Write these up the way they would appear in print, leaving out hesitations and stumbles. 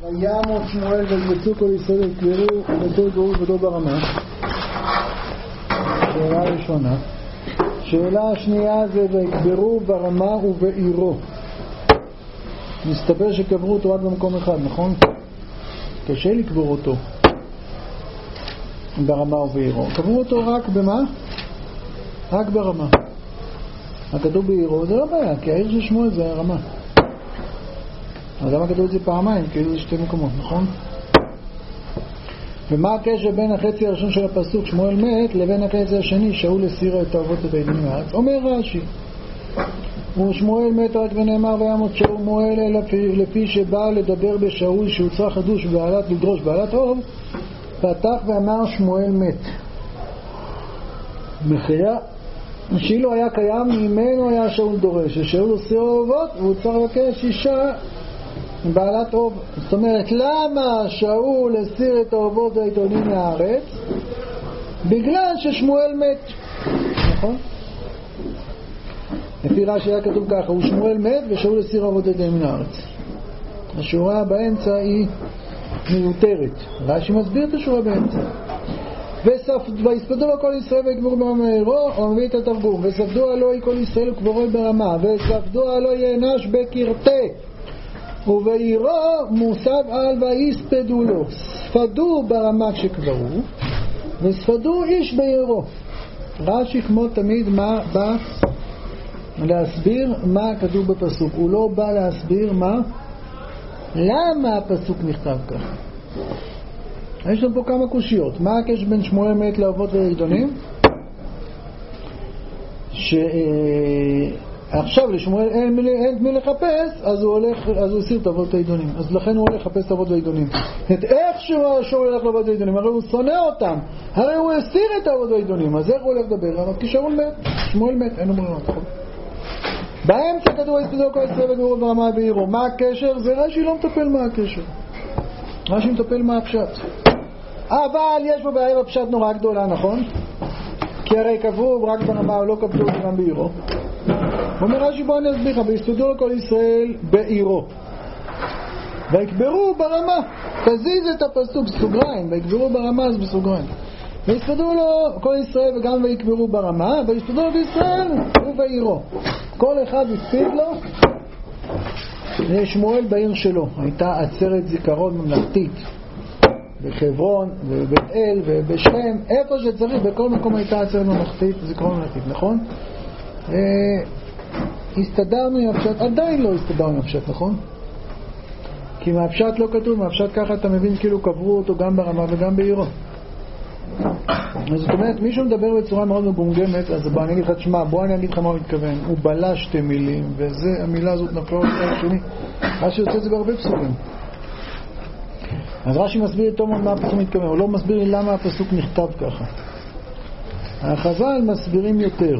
וימות שמואל ויקבצו כל ישראל ויקברו בתור גרות ותור ברמה. שאלה ראשונה. שאלה השנייה זה ויקברו ברמה ובעירו. מסתבר שקברו אותו רק במקום אחד, נכון? קשה לקבור אותו ברמה ובעירו. קברו אותו רק במה? רק ברמה. הכתוב בעירו זה לא בעיה, כי העיר של שמואל זה הרמה. אז למה כתוב את זה פעמיים? כאילו זה שתי מקומות, נכון? ומה הקשר בין החצי הראשון של הפסוק שמואל מת לבין החצי השני שאול הסיר את האבות את העדים מהארץ? אומר רש"י, ושמואל מת רק ונאמר וימות שמואל לפי שבא לדבר בשאול שהוצא חדוש בעלת לדרוש בעלת אוב, פתח ואמר שמואל מת. מחייה שאילו היה קיים ממנו היה שאול דורש, ששאול עושה אובות והוא צריך לבקש אישה בעלת אוב. זאת אומרת, למה שאול הסיר את האובות והעיתונים מהארץ? בגלל ששמואל מת, נכון? לפי רש"י היה כתוב ככה, הוא שמואל מת ושאול הסיר האובות והעיתונים מהארץ. השורה באמצע היא מיותרת. רש"י מסביר את השורה באמצע. ויספדו לו כל ישראל ויקברו ברמה ובעירו, הוא מביא את התרגום. וספדו עלוי כל ישראל וקברו ברמה, וספדו עלוי יענש בקרתי, ובעירו מוסב על ויספדו לו. ספדו ברמה כשקברו, וספדו איש בעירו. רש"י כמו תמיד מה בא להסביר מה כתוב בפסוק. הוא לא בא להסביר למה הפסוק נכתב ככה. יש לנו פה כמה קושיות. מה הקשר בין שמואל מת לאבות ולעיתונים? שעכשיו לשמואל אין מי לחפש, אז הוא הסיר את אבות והעיתונים. אז לכן הוא הולך לחפש את אבות והעיתונים. איך שאול הולך לאבות והעיתונים? הרי הוא שונא אותם. הרי הוא הסיר את אבות והעיתונים. אז איך הוא הולך לדבר? כי שאול מת, שמואל מת, אין לו ברירה. באמצע כתוב ויספדו כל ישראל וקברו ברמה ובעירו. מה הקשר? זה רש"י לא מטפל מה הקשר. רש"י מטפל מה הפשט. אבל יש בו בעיה בפשט נורא גדולה, נכון? כי הרי קברו רק ברמה או לא קברו גם בעירו. אומר רש"י, בוא אני אסביר לך, ויספדו כל ישראל בעירו ויקברו ברמה. תזיז את הפסוק סוגריים, ויקברו ברמה אז בסוגריים. ויספדו לו כל ישראל וגם ויקברו ברמה, ויספדו לו בישראל ובעירו. כל אחד הספיד לו לשמואל בעיר שלו. הייתה עצרת זיכרון ממלכתית בחברון ובבית אל ובשכם, איפה שצריך, בכל מקום הייתה עצרת ממלכתית, זיכרון ממלכתית, נכון? הסתדרנו עם הפשט, עדיין לא הסתדרנו עם הפשט, נכון? כי מהפשט לא כתוב, מהפשט ככה אתה מבין כאילו קברו אותו גם ברמה וגם בעירו. אז זאת אומרת, מישהו מדבר בצורה מאוד מגומגמת, אז בוא אני אגיד לך, תשמע, בוא אני אגיד לך מה הוא מתכוון. הוא בלה שתי מילים, וזה, המילה הזאת נפלה על הצד השני. רש"י יוצא את זה בהרבה פסוקים. אז רש"י מסביר טוב מה הפסוק מתכוון, הוא לא מסביר לי למה הפסוק נכתב ככה. החז"ל מסבירים יותר.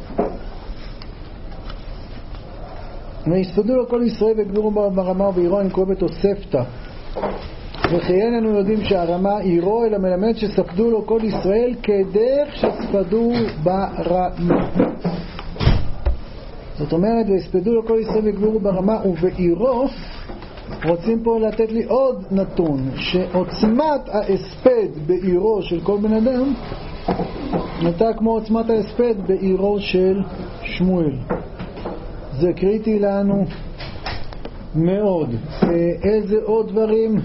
ויספדו לו כל ישראל וקברו ברמה ובעירו, אני קורא בתוספתא. וכי איננו יודעים שהרמה עירו, אלא מלמד שספדו לו כל ישראל כדרך שספדו ברמה. זאת אומרת, ויספדו לו כל ישראל וקברו ברמה ובעירו, רוצים פה לתת לי עוד נתון, שעוצמת ההספד בעירו של כל בן אדם הייתה כמו עוצמת ההספד בעירו של שמואל. זה קריטי לנו מאוד. איזה עוד דברים?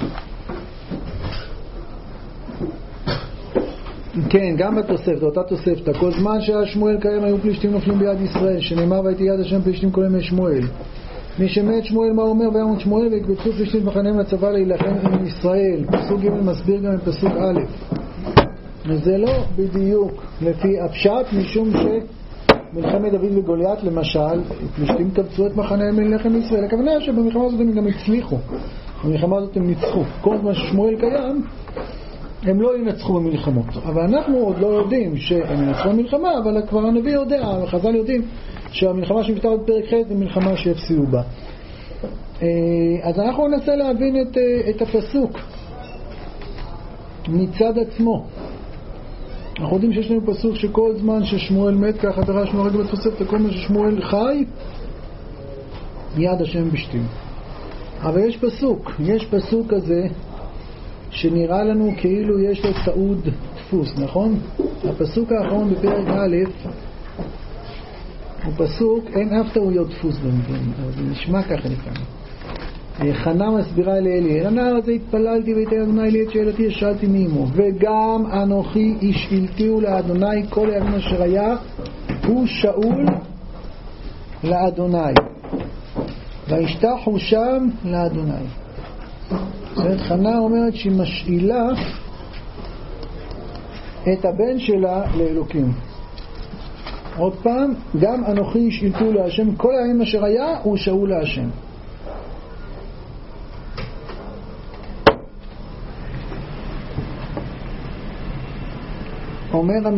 כן, גם בתוספת, אותה תוספת. כל זמן שהיה שמואל קיים היו פלישתים נופלים ביד ישראל, שנאמר והייתי יד השם פלישתים כל ימי שמואל. מי שמת שמואל מה אומר? וימות שמואל ויקבצו פלישתים מחניהם לצבא להילחם עם ישראל. פסוק ג' מסביר גם בפסוק א'. וזה לא בדיוק לפי הפשט, משום מלחמת דוד וגוליית למשל, פלישתים קבצו את מחניהם להילחם עם ישראל. הכוונה שבמלחמה הזאת הם גם הצליחו. במלחמה הזאת הם ניצחו. כל זמן ששמואל קיים הם לא ינצחו במלחמות. אבל אנחנו עוד לא יודעים שהם ינצחו במלחמה, אבל כבר הנביא יודע, החז"ל יודעים שהמלחמה שמכתבת בפרק ח' היא מלחמה שיפסיעו בה. אז אנחנו ננסה להבין את הפסוק מצד עצמו. אנחנו יודעים שיש לנו פסוק שכל זמן ששמואל מת, ככה דרשנו רגע בתוספת, כל זמן ששמואל חי, יד השם בשתים. אבל יש פסוק כזה שנראה לנו כאילו יש לו טעות דפוס, נכון? הפסוק האחרון בפרק א' הוא פסוק, אין אף טעויות דפוס במקרים, אבל זה נשמע ככה לפעמים. חנה מסבירה לאלי, הנער הזה התפללתי ויתן אדוני לי את שאלתי, ישאלתי מאמו, וגם אנוכי השאלתיהו לאדוני כל הימים אשר היה, הוא שאול לאדוני, וישתחו שם לאדוני. זאת חנה אומרת שהיא משאילה את הבן שלה לאלוקים. עוד פעם, גם אנוכי השאלתיהו להשם כל הימים אשר היה, הוא שאול להשם. אומר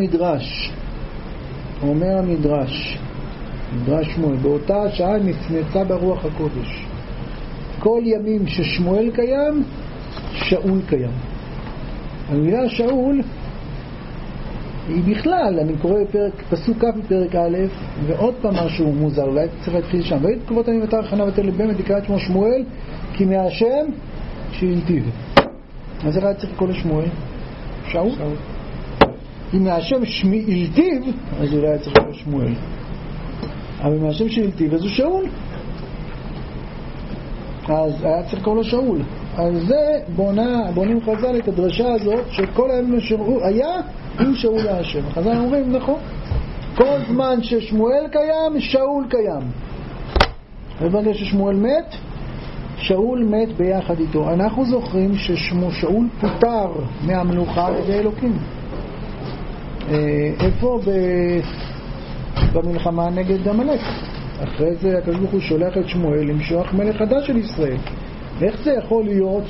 המדרש שמואל, באותה השעה נצנצה ברוח הקודש. כל ימים ששמואל קיים, שאול קיים. המילה שאול היא בכלל, אני קורא פסוק כ' בפרק א', ועוד פעם משהו מוזר, אולי צריך להתחיל שם. ואת תקוות אני ותר חנה ותל לבן ותקרא את שמו שמואל, כי מהשם שאלתיו. אז איך היה צריך לקרוא לשמואל? שאול? אם מהשם שאלתיו, אז אולי היה צריך לקרוא שמואל. אבל מהשם שאלתיו, אז הוא שאול. אז היה צריך לקרוא לו שאול. על זה בונים חז"ל את הדרשה הזאת, שכל הימים אשר היה, הוא שאול להשם. חז"ל אומרים, נכון, כל זמן ששמואל קיים, שאול קיים. וברגע ששמואל מת, שאול מת ביחד איתו. אנחנו זוכרים ששאול פוטר מהמלוכה על ידי אלוקים. איפה? במלחמה נגד עמלק. אחרי זה הקדוש ברוך הוא שולח את שמואל למשוח מלך חדש של ישראל. איך זה יכול להיות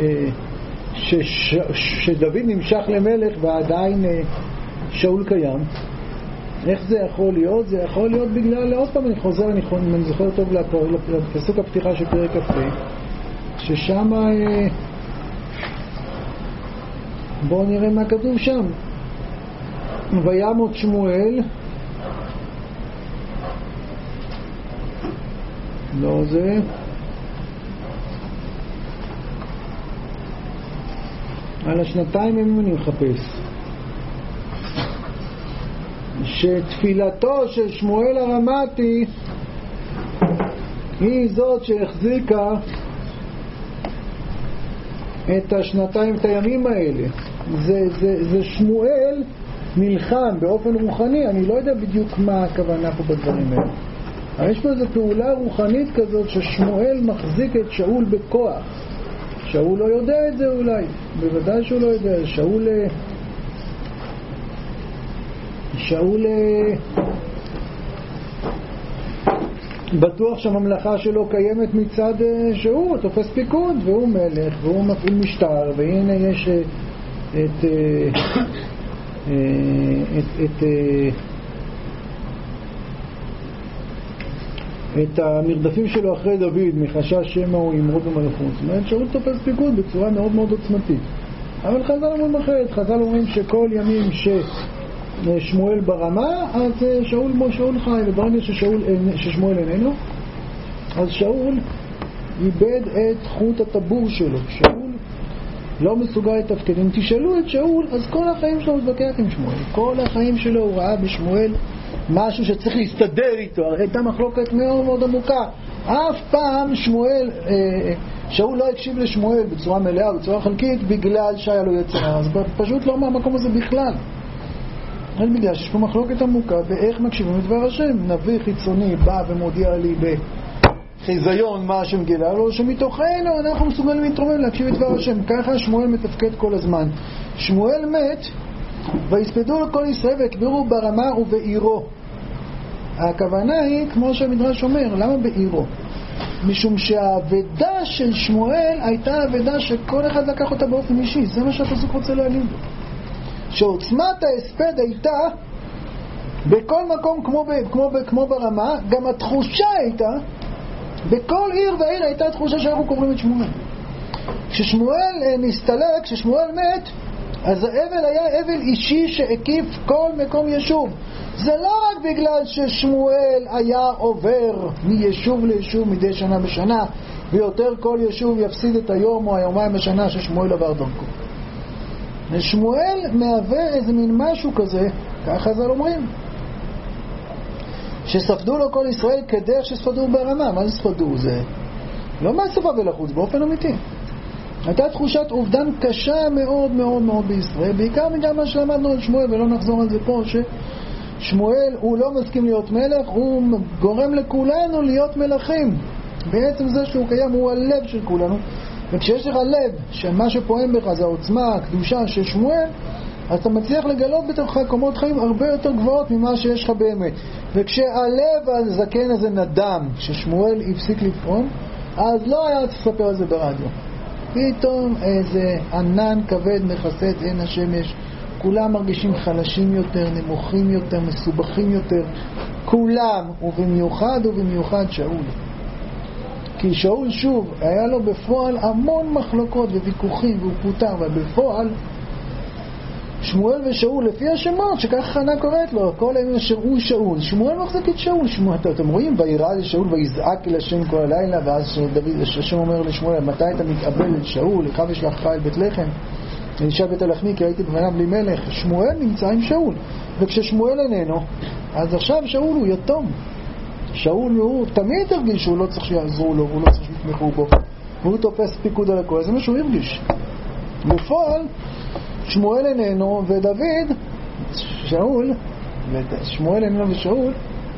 שדוד נמשך למלך ועדיין שאול קיים? איך זה יכול להיות? זה יכול להיות בגלל, עוד פעם אני חוזר, אני זוכר טוב לפסוק הפתיחה של פרק כ"ה, ששם בואו נראה מה כתוב שם. וימות שמואל, לא זה, על השנתיים ימים אני מחפש, שתפילתו של שמואל הרמתי היא זאת שהחזיקה את השנתיים, את הימים האלה. זה שמואל נלחם באופן רוחני, אני לא יודע בדיוק מה הכוונה פה בדברים האלה, אבל יש פה איזו פעולה רוחנית כזאת ששמואל מחזיק את שאול בכוח. שאול לא יודע את זה אולי, בוודאי שהוא לא יודע. שאול בטוח שהממלכה שלו קיימת מצד שהוא תופס פיקוד והוא מלך והוא מפעיל משטר, והנה יש את המרדפים שלו אחרי דוד מחשש שמא הוא ימרוד במלכות. זאת אומרת, שאול תופס פיקוד בצורה מאוד מאוד עוצמתית. אבל חז"ל אומרים אחרת. חז"ל אומרים שכל ימים ששמואל ברמה, אז שאול חי, וברגע ששמואל איננו, אז שאול איבד את חוט הטבור שלו. שאול לא מסוגל לתפקד. אם תשאלו את שאול, אז כל החיים שלו הוא מתווכח עם שמואל. כל החיים שלו הוא ראה בשמואל משהו שצריך להסתדר איתו. הייתה מחלוקת מאוד מאוד עמוקה. אף פעם שאול לא הקשיב לשמואל בצורה מלאה, בצורה חלקית, בגלל שהיה לו יצר. אז פשוט לא מהמקום הזה בכלל. רק בגלל שיש פה מחלוקת עמוקה באיך מקשיבים לדבר השם. נביא חיצוני בא ומודיע לי בחיזיון מה השם גילה לו, שמתוכנו אנחנו מסוגלים להתרומם להקשיב לדבר השם. ככה שמואל מתפקד כל הזמן. שמואל מת, ויספדו לכל ישראל ויקברו ברמה ובעירו. הכוונה היא, כמו שהמדרש אומר, למה בעירו? משום שהעבדה של שמואל הייתה עבדה שכל אחד לקח אותה באופן אישי. זה מה שהפסוק רוצה להגיד. שעוצמת ההספד הייתה בכל מקום כמו ברמה, גם התחושה הייתה, בכל עיר ועיר הייתה תחושה שאנחנו קוראים את שמואל. כששמואל נסתלק, כששמואל מת, אז האבל היה אבל אישי שהקיף כל מקום יישוב. זה לא רק בגלל ששמואל היה עובר מיישוב ליישוב מדי שנה בשנה, ויותר כל יישוב יפסיד את היום או היומיים בשנה ששמואל עבר דרכו. ושמואל מהווה איזה מין משהו כזה, ככה חז"ל אומרים, שספדו לו כל ישראל כדרך שספדו ברמה. מה זה ספדו? זה לא מהשפה ולחוץ, באופן אמיתי. הייתה תחושת אובדן קשה מאוד מאוד מאוד בישראל, בעיקר מגם מה שלמדנו על שמואל, ולא נחזור על זה פה, ששמואל הוא לא מסכים להיות מלך, הוא גורם לכולנו להיות מלכים. בעצם זה שהוא קיים הוא הלב של כולנו, וכשיש לך לב שמה שפועם בך זה העוצמה, הקדושה של שמואל, אז אתה מצליח לגלות בתוכך קומות חיים הרבה יותר גבוהות ממה שיש לך באמת. וכשהלב הזקן הזה נדם, כששמואל הפסיק לפעום, אז לא היה תספר על זה ברדיו. פתאום איזה ענן כבד מכסה את עין השמש, כולם מרגישים חלשים יותר, נמוכים יותר, מסובכים יותר, כולם, ובמיוחד שאול. כי שאול שוב היה לו בפועל המון מחלוקות וויכוחים והוא פוטר, ובפועל שמואל ושאול לפי השמות שככה חנה קוראת לו, כל הימים אשר הוא שאול, שמואל מחזיק את שאול. אתם רואים, וירא לשאול ויזעק אל השם כל הלילה, ואז השם אומר לשמואל, מתי אתה מתאבל אל שאול? לך ושלחך אל בית לחם, אלישע בית הלחמי, כי הייתי בפניו בלי מלך. שמואל נמצא עם שאול, וכששמואל איננו, אז עכשיו שאול הוא יתום. שאול הוא תמיד הרגיש שהוא לא צריך שיעזרו לו, הוא לא צריך שיתמכו בו, והוא תופס פיקוד על הכל, זה מה שהוא הרגיש. בפועל שמואל איננו ודוד, שמואל איננו ושאול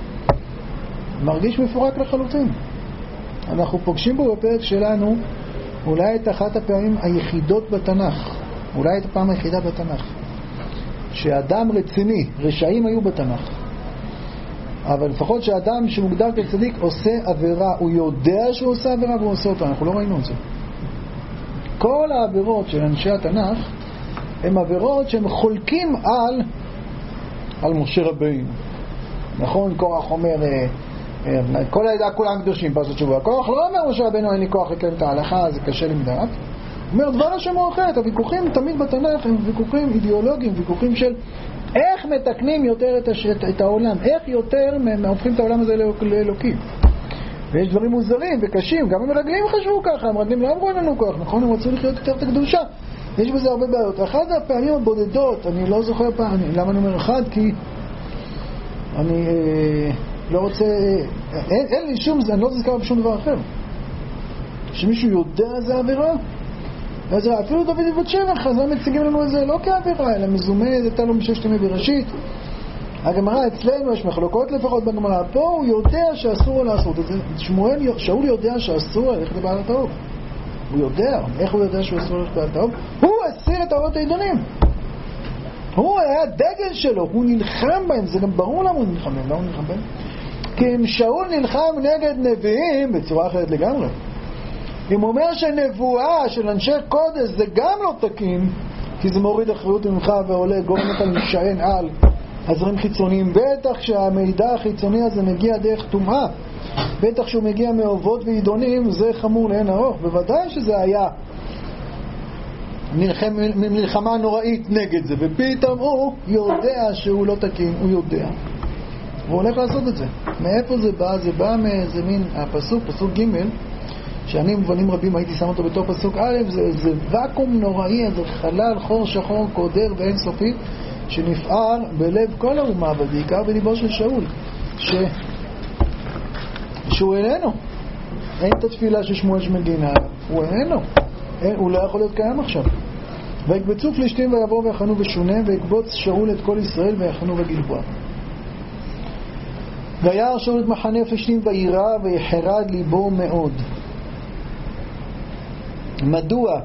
מרגיש מפורק לחלוטין. אנחנו פוגשים בו בפרק שלנו אולי את אחת הפעמים היחידות בתנ"ך, אולי את הפעם היחידה בתנ"ך שאדם רציני, רשעים היו בתנ"ך, אבל לפחות שאדם שמוגדר כצדיק עושה עבירה, הוא יודע שהוא עושה עבירה והוא עושה אותה. אנחנו לא ראינו את זה. כל העבירות של אנשי התנ"ך הם עבירות שהם חולקים על משה רבינו. נכון? קורח אומר כל העדה כולם קדושים פרשת תשובה. קורח לא אומר משה רבינו אין לי כוח לקיים את ההלכה, זה קשה לי מדעת. הוא אומר דבר השם הוא אחרת. הוויכוחים תמיד בתנ"ך הם ויכוחים אידיאולוגיים, ויכוחים של איך מתקנים יותר את העולם, איך יותר הופכים את העולם הזה לאלוקים. ויש דברים מוזרים וקשים, גם המרגלים חשבו ככה, המרגלים לא אמרו לנו כוח, נכון? הם רצו לחיות יותר את הקדושה. יש בזה הרבה בעיות. אחת הפעמים הבודדות, אני לא זוכר פעם, למה אני אומר אחד? כי אני לא רוצה, אין לי שום, אני לא זוכר בשום דבר אחר. שמישהו יודע זה עבירה? אז אפילו דוד ובת שבע חז"ל מציגים לנו את זה לא כעבירה, אלא מזומה, זה תלו מששת ימי בראשית. הגמרא אצלנו יש מחלוקות לפחות בגמרא, פה הוא יודע שאסור לעשות את זה. שאול יודע שאסור ללכת לבעלת האוב. הוא יודע. איך הוא יודע שהוא אסור ללכת לבעלת האוב? הוא הסיר את האורות העידונים. הוא היה דגל שלו, הוא נלחם בהם, זה גם ברור למה הוא נלחם בהם. למה הוא נלחם בהם? כי אם שאול נלחם נגד נביאים בצורה אחרת לגמרי, אם הוא אומר שנבואה של אנשי קודש זה גם לא תקין, כי זה מוריד אחריות ממך ועולה גורם אותה להישען על עזרים חיצוניים, בטח שהמידע החיצוני הזה מגיע דרך טומאה, בטח שהוא מגיע מאובות ועידונים, זה חמור לאין ארוך. בוודאי שזה היה מלחמה נוראית נגד זה, ופתאום הוא יודע שהוא לא תקין, הוא יודע, והוא הולך לעשות את זה. מאיפה זה בא? זה בא מאיזה מין הפסוק, פסוק ג', שאני מובנים רבים הייתי שם אותו בתור פסוק א', זה וקום נוראי, איזה חלל חור שחור קודר ואין סופי שנפער בלב כל האומה, ובעיקר בליבו של שאול, שהוא איננו. אין את התפילה של שמואל שמגינה, הוא איננו, הוא לא יכול להיות קיים עכשיו. ויקבצו פלישתים ויבואו ויחנו בשונה, ויקבוץ שאול את כל ישראל ויחנו בגלבוע. וירא שאול את מחנה הפלישתים וירא ויחרד ליבו מאוד. מדוע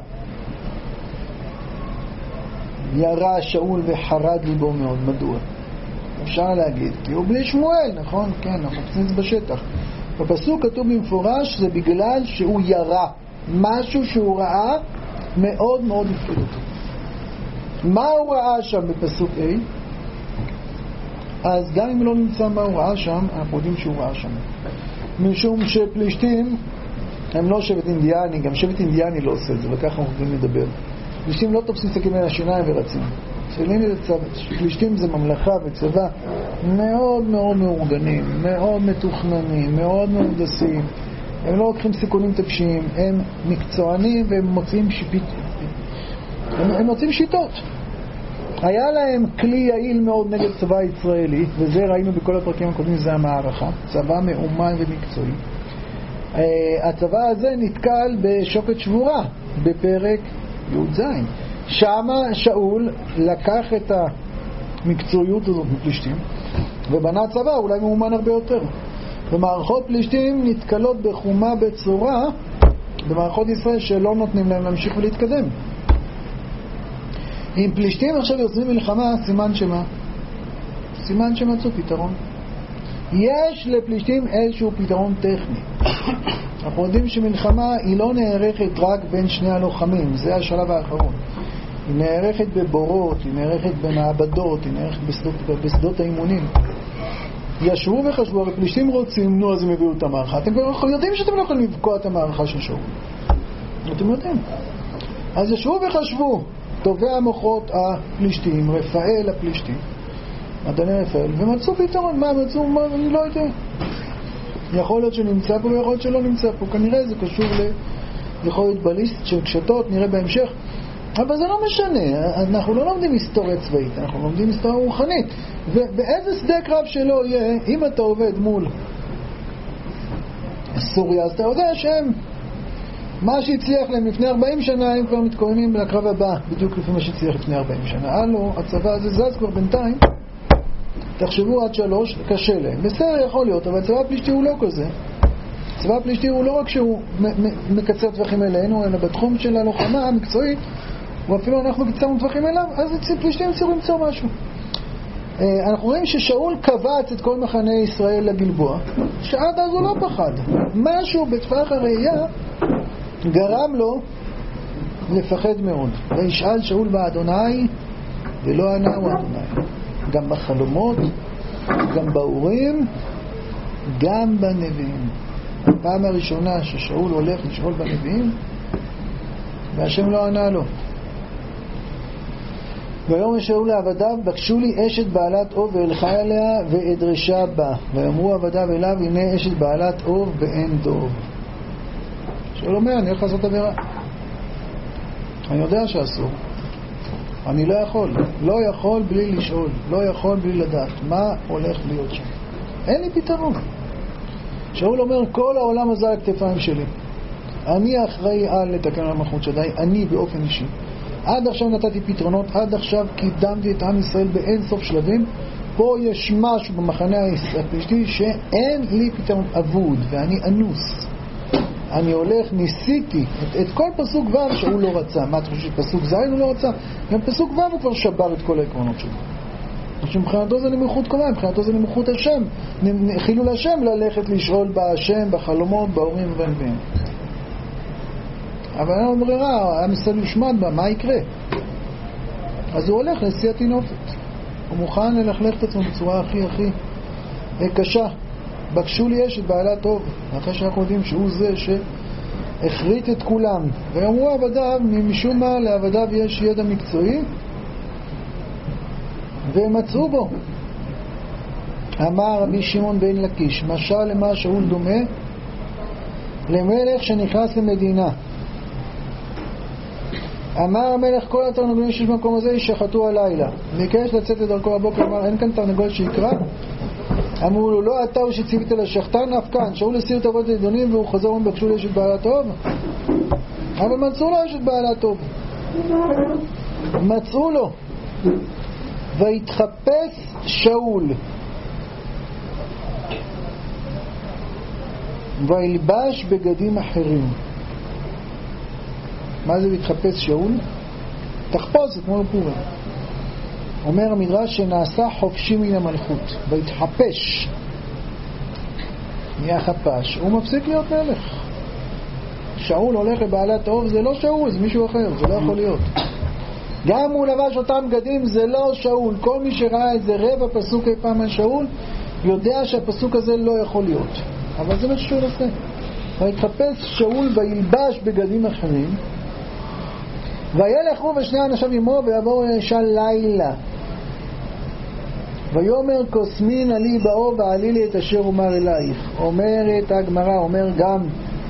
ירא שאול וחרד ליבו מאוד? מדוע? אפשר להגיד כי הוא בלי שמואל, נכון? כן, אנחנו חפשים את זה בשטח. בפסוק כתוב במפורש זה בגלל שהוא ירא משהו שהוא ראה מאוד מאוד הפחיד אותו. מה הוא ראה שם בפסוק A? אז גם אם לא נמצא מה הוא ראה שם, אנחנו יודעים שהוא ראה שם, משום שפלישתים הם לא שבט אינדיאני, גם שבט אינדיאני לא עושה את זה, וככה אנחנו יכולים לדבר. פלישתים לא תופסים סכין בין השיניים ורצים. פלישתים זה ממלכה וצבא מאוד מאוד מאורגנים, מאוד מתוכננים, מאוד מהונדסים, הם לא לוקחים סיכונים טיפשיים, הם מקצוענים והם מוצאים הם מוצאים שיטות. היה להם כלי יעיל מאוד נגד צבא ישראלי, וזה ראינו בכל הפרקים הקודמים, זה המערכה, צבא מאומן ומקצועי. הצבא הזה נתקל בשוקת שבורה בפרק י"ז. שמה שאול לקח את המקצועיות הזאת מפלישתים ובנה צבא אולי מאומן הרבה יותר. ומערכות פלישתים נתקלות בחומה בצורה במערכות ישראל שלא נותנים להם להמשיך ולהתקדם. אם פלישתים עכשיו יוצאים מלחמה, סימן שמצאו פתרון. יש לפלישתים איזשהו פתרון טכני. אנחנו יודעים שמלחמה היא לא נערכת רק בין שני הלוחמים, זה השלב האחרון. היא נערכת בבורות, היא נערכת במעבדות, היא נערכת בשדות האימונים. ישבו וחשבו, הרי פלישתים רוצים, נו אז הם הביאו את המערכה. אתם כבר יודעים שאתם לא יכולים לבקוע את המערכה של שאול. אתם יודעים. אז ישבו וחשבו, טובי המוחות הפלישתים, רפאל הפלישתים, מדעני רפאל, ומצאו פתרון. מה מצאו? אני לא יודע. יכול להיות שנמצא פה ויכול להיות שלא נמצא פה. כנראה זה קשור יכול להיות בליסט של קשתות, נראה בהמשך. אבל זה לא משנה. אנחנו לא לומדים היסטוריה צבאית, אנחנו לומדים היסטוריה רוחנית. ובאיזה שדה קרב שלא יהיה, אם אתה עובד מול סוריה, אז אתה יודע שהם מה שהצליח להם לפני 40 שנה, הם כבר מתכוננים לקרב הבא, בדיוק לפי מה שהצליח לפני 40 שנה. הלו, הצבא הזה זז כבר בינתיים, תחשבו עד 3, קשה להם. בסדר, יכול להיות, אבל הצבא הפלישתי הוא לא כזה. הצבא הפלישתי הוא לא רק שהוא מקצר טווחים אלינו, אלא בתחום של הלוחמה המקצועית, ואפילו אנחנו קיצרנו טווחים אליו, אז פלישתים צריכים למצוא משהו. אנחנו רואים ששאול קבץ את כל מחנה ישראל לגלבוע, שעד אז הוא לא פחד. משהו בטווח הראייה גרם לו לפחד מאוד. וישאל שאול באדוני ולא ענהו אדוני. גם בחלומות, גם באורים, גם בנביאים. הפעם הראשונה ששאול הולך לשאול בנביאים והשם לא ענה לו. ויאמר שאול לעבדיו, בקשו לי אשת בעלת אוב ואלכה עליה ואדרשה בה. ויאמרו עבדיו אליו, הנה אשת בעלת אוב ואין דוב. שאול אומר, אני הולך לעשות עבירה. אני יודע שאסור. אני לא יכול בלי לשאול, לא יכול בלי לדעת מה הולך להיות שם. אין לי פתרון. שאול אומר, כל העולם הזה על הכתפיים שלי. אני אחראי על לתקן המלכות שדי, אני באופן אישי. עד עכשיו נתתי פתרונות, עד עכשיו קידמתי את עם ישראל באין סוף שלבים. פה יש משהו במחנה הפלישתי שאין לי פתרון אבוד, ואני אנוס. אני הולך, ניסיתי את כל פסוק ו' שהוא לא רצה. מה אתה חושב שפסוק ז' הוא לא רצה? גם פסוק ו' הוא כבר שבר את כל העקרונות שלו. מבחינתו זה נמוכות קומה, מבחינתו זה נמוכות השם, חילול השם ללכת לשאול בהשם, בחלומות, באורים ובנביאים. אבל אין לו ברירה, עם ישראל יושמד בה, מה יקרה? אז הוא הולך לשיא התינופת. הוא מוכן ללכלך את עצמו בצורה הכי קשה. בקשו לי אשת בעלת טוב, אחרי שאנחנו יודעים שהוא זה שהחריט את כולם. ואמרו עבדיו, משום מה לעבדיו יש ידע מקצועי, ומצאו בו. אמר רבי שמעון בן לקיש, משל למה שאול דומה למלך שנכנס למדינה. אמר המלך, כל התרנגולים שיש במקום הזה ישחטו הלילה. ביקש לצאת לדרכו הבוקר, אמר, אין כאן תרנגול שיקרא? אמרו לו, לא אתה הוא שציווית לשחטן, אף כאן. שאול הסיר את עבודת האדונים והוא חזר ובקשו לו אשת בעלת טוב. אבל מצאו לו אשת בעלת טוב. מצאו לו. והתחפש שאול וילבש בגדים אחרים. מה זה להתחפש שאול? תחפוש את כמו פורים. אומר המדרש שנעשה חופשי מן המלכות והתחפש, נהיה חפש, הוא מפסיק להיות מלך. שאול הולך לבעלת טוב, זה לא שאול, זה מישהו אחר, זה לא יכול להיות. גם הוא לבש אותם בגדים, זה לא שאול. כל מי שראה איזה רבע פסוק אי פעם על שאול יודע שהפסוק הזה לא יכול להיות, אבל זה מה ששאול עושה. והתחפש שאול וילבש בגדים אחרים, וילך הוא ושני אנשיו עמו ויבואו לאישה לילה. ויאמר קוסמין עלי באור ועלי לי את אשר אומר אלייך. אומרת הגמרא, אומר גם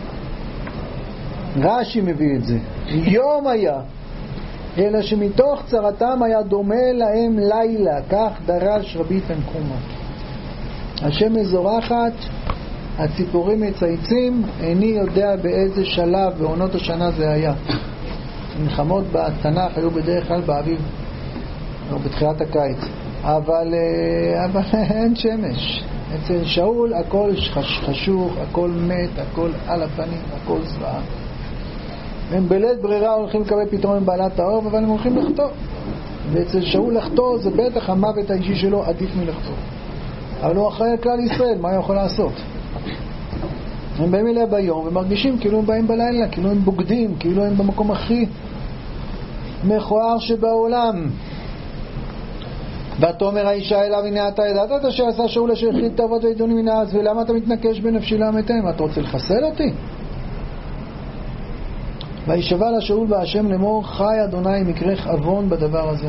רש"י מביא את זה. יום היה, אלא שמתוך צרתם היה דומה להם לילה, כך דרש רבי תנחומא. השמש זורחת, הציפורים מצייצים, איני יודע באיזה שלב בעונות השנה זה היה. מלחמות בתנ"ך היו בדרך כלל באביב או בתחילת הקיץ, אבל אין שמש. אצל שאול הכל חשוך, הכל מת, הכל על הפנים, הכל זוועה. הם בלית ברירה הולכים לקבל פתרון עם בעלת האור, אבל הם הולכים לחטוא. ואצל שאול לחטוא זה בטח המוות האישי שלו עדיף מלחטוא. אבל הוא אחראי על כלל ישראל, מה הוא יכול לעשות? הם באים אליה ביום ומרגישים כאילו הם באים בלילה, כאילו הם בוגדים, כאילו הם במקום הכי מכוער שבעולם. ותאמר האישה אליו, הנה אתה ידעת את אשר עשה שאול אשר החליט תאוות וידוני מן הארץ, ולמה אתה מתנקש בנפשי למתם? אתה רוצה לחסל אותי? וישבע לה שאול בהשם לאמור, חי אדוני מקרך עוון בדבר הזה.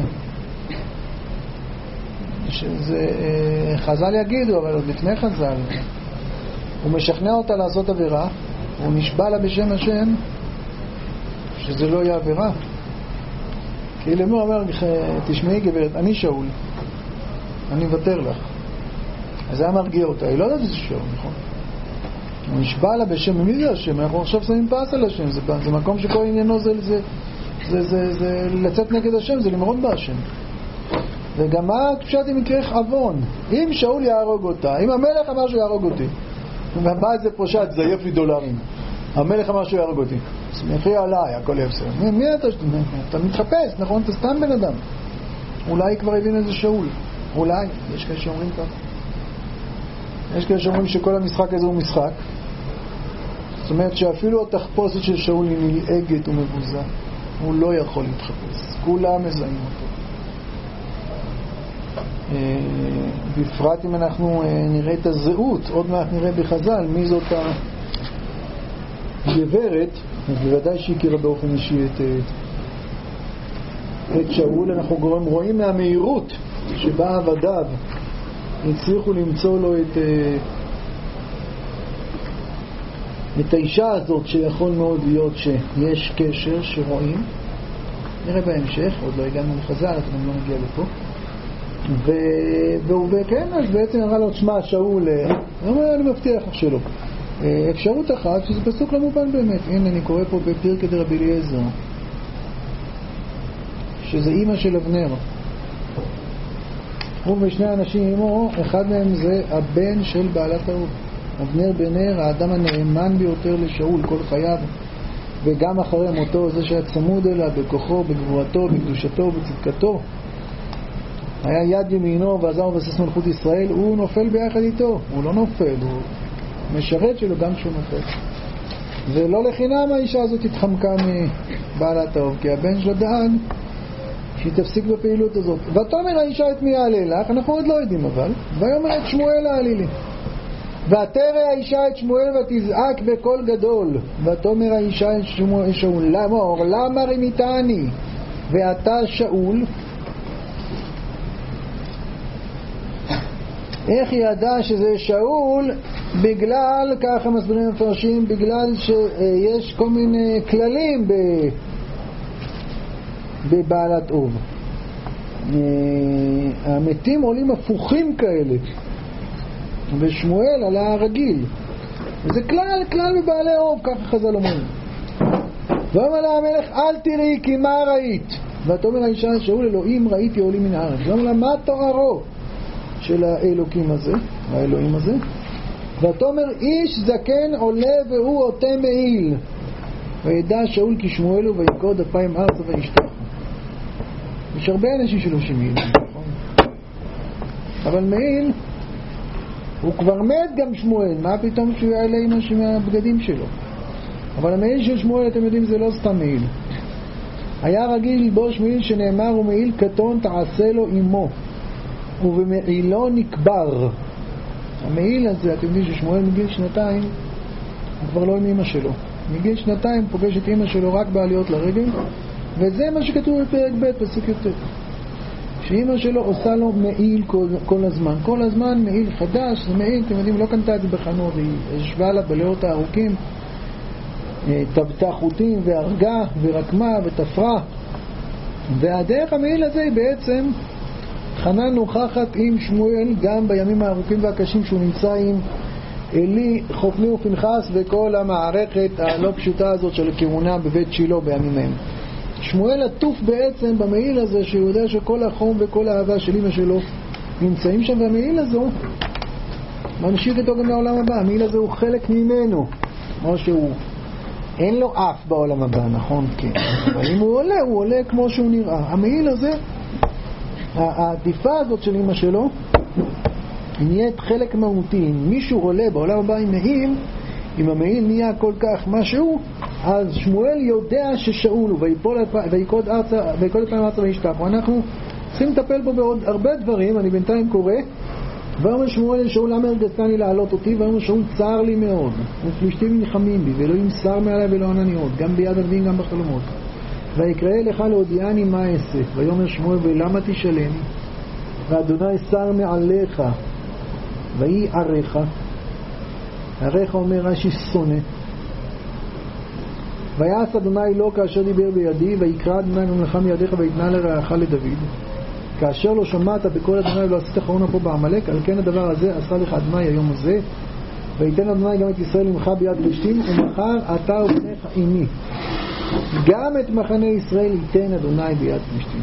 שזה חז"ל יגידו, אבל עוד לפני חז"ל הוא משכנע אותה לעשות עבירה, הוא נשבע לה בשם השם שזה לא יהיה עבירה. כי למור אומר, תשמעי גברת, אני שאול, אני מוותר לך. אז היה מרגיע אותה, היא לא יודעת שזה שאול, נכון? הוא נשבע לה בשם, מי זה השם? אנחנו עכשיו שמים פס על השם, זה מקום שכל עניינו זה לצאת נגד השם, זה למרוד בהשם. וגם מה פשט אם יקרח עוון? אם שאול יהרוג אותה, אם המלך אמר שהוא יהרוג אותי, ומה זה פושט, זה יפי דולרים, המלך אמר שהוא יהרוג אותי, סמכי עליי, הכל יפסר. מי אתה מתחפש, נכון? אתה סתם בן אדם. אולי כבר הבין איזה שאול, אולי, יש כאלה שאומרים כך, יש כאלה שאומרים שכל המשחק הזה הוא משחק, זאת אומרת שאפילו התחפושת של שאול היא נלעגת ומבוזה, הוא לא יכול להתחפש, כולם מזהים אותו. בפרט אם אנחנו נראה את הזהות, עוד מעט נראה בחז"ל מי זאת הגברת, בוודאי שהכירה באופן אישי את שאול. אנחנו רואים מהמהירות שבה עבדיו הצליחו למצוא לו את האישה הזאת, שיכול מאוד להיות שיש קשר שרואים, נראה בהמשך, עוד לא הגענו לחז"ל, אז אני לא מגיע לפה. וכן, אז בעצם אמרה לו, תשמע שאול, אני מבטיח לך שלא. אפשרות אחת, שזה פסוק לא מובן באמת. הנה, אני קורא פה בפרקי דרבי אליעזר, שזה אימא של אבנר. הוא ושני אנשים עמו, אחד מהם זה הבן של בעלת האור. אבנר בן נר, האדם הנאמן ביותר לשאול כל חייו, וגם אחרי מותו, זה שהיה צמוד אליו בכוחו, בגבורתו, בקדושתו, בצדקתו. היה יד ימינו ועזר ובסס מלכות ישראל, הוא נופל ביחד איתו. הוא לא נופל, הוא משרת שלו גם כשהוא נופל. ולא לחינם האישה הזאת התחמקה מבעלת האור, כי הבן שלה דאג שהיא תפסיק בפעילות הזאת. ותאמר האישה את מי יעלה לך, אנחנו עוד לא יודעים אבל, ויאמר את שמואל העלי לי. ותרא האישה את שמואל ותזעק בקול גדול. ותאמר האישה את שאול לאמור, למה רימיתני ואתה שאול? איך ידע שזה שאול? בגלל, ככה מסבירים מפרשים, בגלל שיש כל מיני כללים בבעלת אוב. המתים עולים הפוכים כאלה, ושמואל עלה רגיל. וזה כלל בבעלי אוב, ככה חז"ל אומרים. ואומר לה המלך, אל תראי כי מה ראית? ותאמר האישה שאול, אלוהים ראיתי עולים מן הארץ. ואומר לה, מה תוארו של האלוקים הזה, האלוהים הזה? ותאמר איש זקן עולה והוא עוטה מעיל. וידע שאול כי שמואל הוא ויקוד אפיים ארצה וישתחו. יש הרבה אנשים שלובשים מעיל, נכון? אבל מעיל הוא כבר מת גם שמואל, מה פתאום שהוא יעלה עם הבגדים שלו? אבל המעיל של שמואל, אתם יודעים, זה לא סתם מעיל. היה רגיל ללבוש מעיל שנאמר הוא מעיל קטון תעשה לו עמו ובמעילו נקבר. המעיל הזה, אתם יודעים ששמואל מגיל 2 הוא כבר לא עם אמא שלו. מגיל 2 פוגש את אמא שלו רק בעליות לרגל, וזה מה שכתוב בפרק ב' פסוק י"ט, שאמא שלו עושה לו מעיל כל הזמן. כל הזמן מעיל חדש, זה מעיל, אתם יודעים, לא קנתה את זה בחנות, היא ישבה לה בלילות הארוכים תבתה חוטים והרגה ורקמה ותפרה. והדרך המעיל הזה היא בעצם חנה נוכחת עם שמואל גם בימים הארוכים והקשים שהוא נמצא עם אלי, חופני ופנחס וכל המערכת הלא פשוטה הזאת של כהונה בבית שילה בימים ההם. שמואל עטוף בעצם במעיל הזה שהוא יודע שכל החום וכל האהבה של אמא שלו נמצאים שם, והמעיל הזו ממשיך איתו גם לעולם הבא. המעיל הזה הוא חלק ממנו, כמו שהוא אין לו אף בעולם הבא, נכון? כן. אבל אם הוא עולה כמו שהוא נראה. המעיל הזה, העטיפה הזאת של אמא שלו נהיית חלק מהותי. אם מישהו עולה בעולם הבא עם מעיל, אם המעיל נהיה כל כך משהו, אז שמואל יודע ששאול הוא ויקוד את פעם ארצה וישתח. ואנחנו צריכים לטפל בו בעוד הרבה דברים. אני בינתיים קורא. ואומר שמואל אל שאול, למה הרגזתני להעלות אותי? ואומר שאול, צער לי מאוד, ופלישתים נלחמים בי, ואלוהים שר מעלי ולא ענני עוד, גם ביד אדוני גם בחלומות. ויקרא לך להודיעני מה אעשה. ויאמר שמואל, ולמה תשאלני? ואדוני שר מעליך, ויהי עריך. עריך אומר רש"י שונא. ויעש אדוני לו כאשר דיבר בידי, ויקרא אדוני למלאכה מידיך, ויתנה לרעך לדוד. כאשר לא שמעת בקול אדוני ולא עשית חרון פה בעמלק, על כן הדבר הזה עשה לך אדוני היום הזה, ויתן אדוני גם את ישראל למך ביד פלישתים, ומחר אתה ובניך עימי. גם את מחנה ישראל ייתן אדוני ביד פלישתים.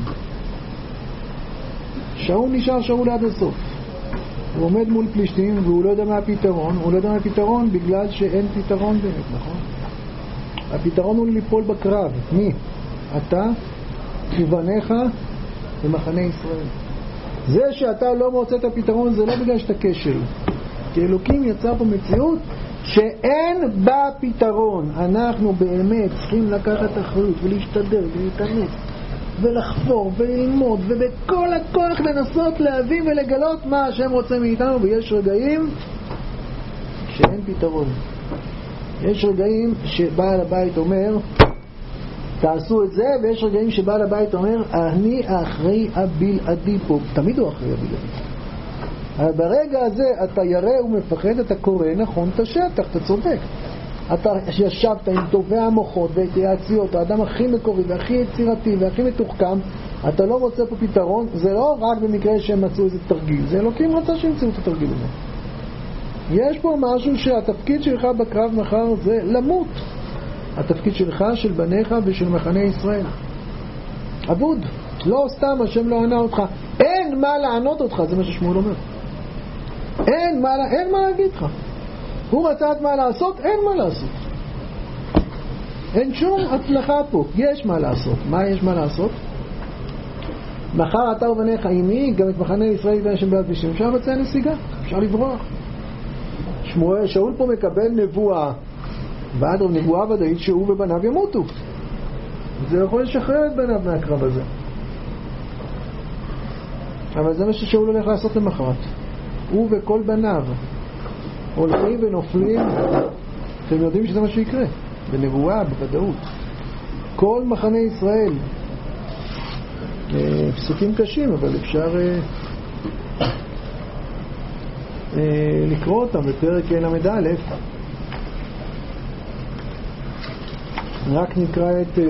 שאול נשאר שאול עד הסוף. הוא עומד מול פלישתים והוא לא יודע מה הפתרון. הוא לא יודע מה הפתרון בגלל שאין פתרון באמת, נכון? הפתרון הוא ליפול בקרב. מי? אתה ובניך במחנה ישראל. זה שאתה לא מוצא את הפתרון זה לא בגלל שאתה כשל, כי אלוקים יצר פה מציאות שאין בה פתרון. אנחנו באמת צריכים לקחת אחריות ולהשתדר ולהתאמץ ולחפור וללמוד ובכל הכוח לנסות להבין ולגלות מה השם רוצה מאיתנו. ויש רגעים שאין פתרון. יש רגעים שבעל הבית אומר תעשו את זה, ויש רגעים שבעל הבית אומר אני האחראי הבלעדי פה. תמיד הוא אחראי הבלעדי. אבל ברגע הזה אתה ירא ומפחד, אתה קורא נכון את השטח, אתה צודק. אתה ישבת עם טובי המוחות והתייעצויות, האדם הכי מקורי והכי יצירתי והכי מתוחכם, אתה לא מוצא פה פתרון. זה לא רק במקרה שהם מצאו איזה תרגיל, זה אלוקים רצה שימצאו את התרגיל הזה. יש פה משהו שהתפקיד שלך בקרב מחר זה למות. התפקיד שלך, של בניך ושל מחנה ישראל. עבוד. לא סתם השם לא ענה אותך. אין מה לענות אותך, זה מה ששמואל אומר. אין מה להגיד לך. הוא רצה את מה לעשות, אין מה לעשות. אין שום הצלחה פה. יש מה לעשות. מה יש מה לעשות? מחר אתה ובניך עימי, גם את מחנה ישראל ייתן השם ביד פלישתים. אפשר לבצע נסיגה, אפשר לברוח. שאול פה מקבל נבואה, ואדרוב נבואה ודאית שהוא ובניו ימותו. זה יכול לשחרר את בניו מהקרב הזה. אבל זה מה ששאול הולך לעשות למחרת. הוא וכל בניו הולכים ונופלים. אתם יודעים שזה מה שיקרה בנבואה, בוודאות. כל מחנה ישראל, פסוקים קשים, אבל אפשר לקרוא אותם בפרק ל"א. רק נקרא את